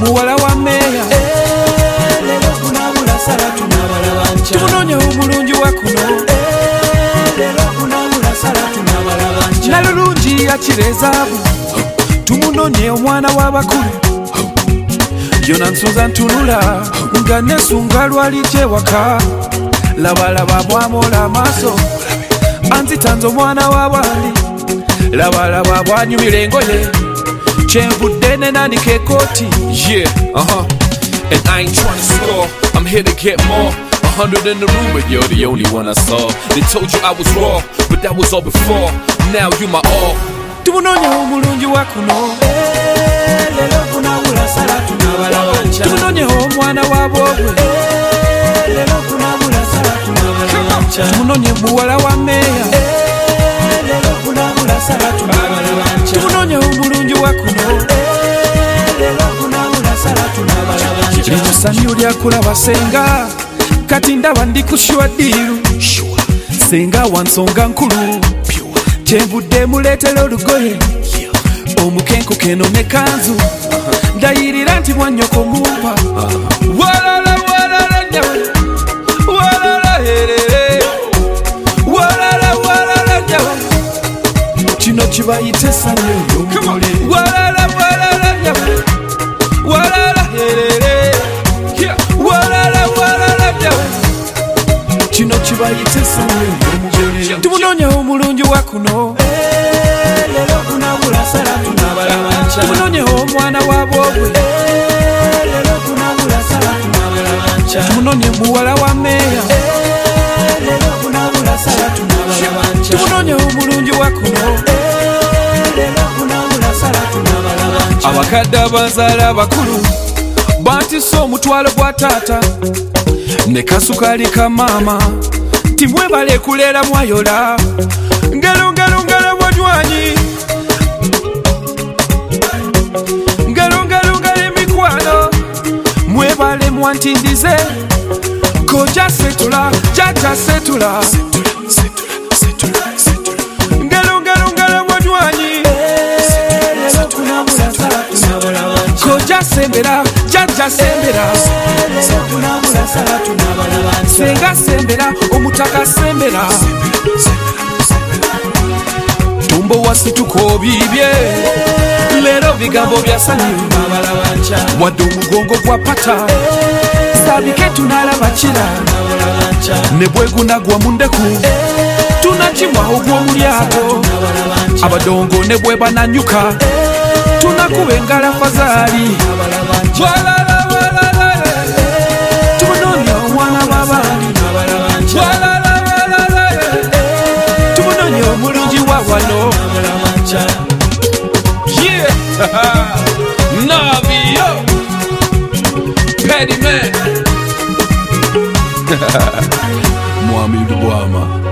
muwala wa meya lero kunabula sala tunabalabanja tumunonye omulungi wa kuno lero kunabula sala tunabalabanja nalulungi yakirezaabu tumunonye omwana w'abakulu yona nsoza ntunula nga nesunga lwali gyewaka labalaba bwamola amaaso anzitanze omwana w'abandi labalaba bwanyumira engoye kyenvudde nenanika ekooti. Yeah, and I ain't trying to score, I'm here to get more. 100 in the room, but you're the only one I saw. They told you I was raw, but that was all before. Now you my all. Tumunonye omulungi wa kuno lero kunabula sala tunabalabanja tumunonye omwana wa bwobwe lero kunabula sala tunabalabanja tumunonye muwala wa meya lero kunabula sala tunabalabanja tumunonye omulungi wa kuno lero kunabula sala tunabalabanja limusanyu lyakulaba senga kati ndaba ndi kushwa ddiru senga wansonga nkulu kyenvudde muleetera olugoye omukenku keno ne kanzu ndayirira nti mwannyoko mumpa walala walala nyawe walala herere walala walala nyawe kino kibayita essanyu ery'omugole walala walala nyawe walala herere walala walala nyawe kino kibayita essanyu ery'omugole tumunonye omulungi wa kuno lero kunabula sala tunabalabanja tumunonye omwana wa bwobwe lero kunabula sala tunabalabanja tumunonye muwala wa meya lero kunabula sala tunabalabanja tumunonye omulungi wa kuno lero kunabula sala tunabalabanja abakadde abazaala abakulu bantisse omutwalo gwa taata ne kasukaali ka maama timwebale kuleera mwayola ngalo ngalo ngalo bwanywanyi ngalo ngalo ngalo emikwano mwebale mwantindize koja setula jaja setula ngalo ngalo ngalo bwanywanyi lero kunabula sala tunabalabanja koja sembera jaja sembera lero kunabula sala tunabalabanja senga sembera omutaka sembera tumbo wasituka obibye leero bigambo byasanyu tunabalabanja wadde omugongo gwa pata sabike tunalaba kira ne bwegunagwa mu ndeku tunakimwa ogw'omulyago abadongo ne bwe bananyuka tunakuba engalafa zaali walala walala tumunonye omwana w'abandi walala walala tumunonye omulungi wa wano Yeah, Navio, Petty Man, Mwami Lubwama.